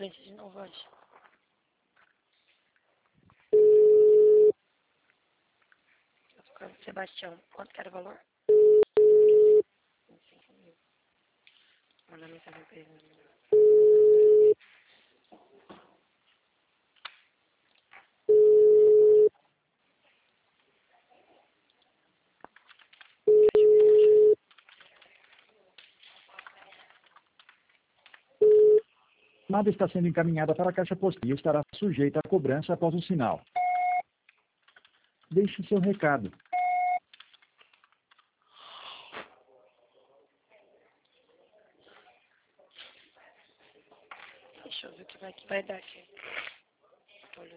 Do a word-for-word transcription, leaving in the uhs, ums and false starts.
transferência de novo hoje. Sebastião, quanto que era o valor? vinte e cinco mil. Manda mensagem pra ele. A chamada está sendo encaminhada para a caixa postal e estará sujeita a cobrança após o sinal. Deixe seu recado. Deixa eu ver o que vai, que vai dar aqui.